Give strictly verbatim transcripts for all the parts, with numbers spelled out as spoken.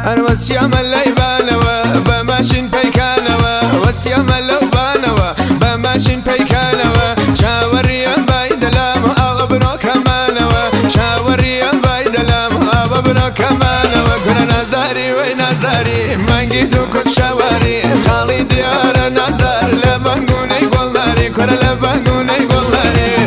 هر وسیام لیبانوا بماشین پیکانوا وسیام لیبانوا بماشین پیکانوا چاوریم بایدلام آغا برو کمانوا چاوریم بایدلام آغا برو کمانوا کره نازداری وی نازداری منگی دو کت شواری خالی دیار نازدار لبنگونه گلناری کره لبنگونه گلناری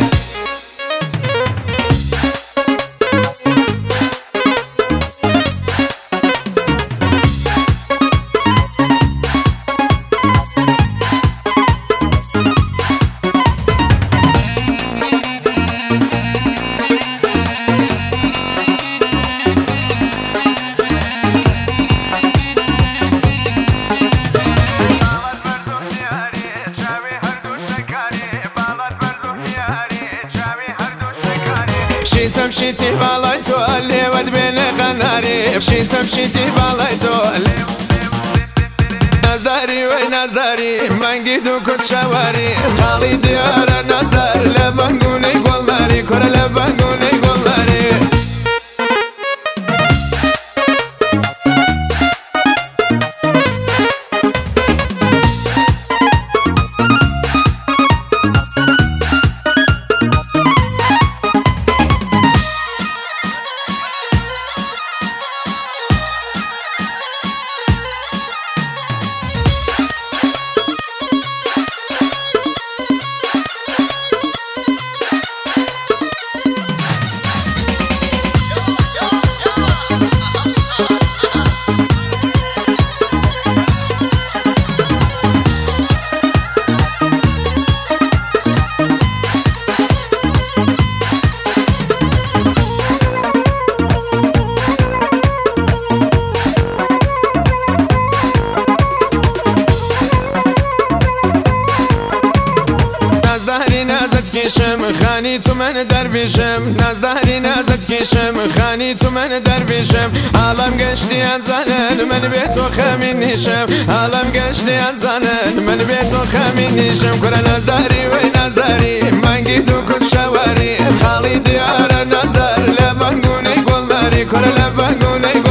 شیتم شیتی بالای تو لیوت بین قناری شیتم شیتی بالای تو نازداری وی نازداری منگی دو کت شواری خالی دیار نازدار لبنگونه گلناری کره لبنگونه گلناری نازت کشم خانی تو من درویشم نازداری نازت کشم خانی تو من درویشم عالم گشتی از زنن من به تو خمین نیشم عالم گشتی از زنن من به تو خمین نیشم کره نازداری وی نازداری منگی دو کت شواری خالی دیار نازدار لبنگونه گلناری کره لبنگونه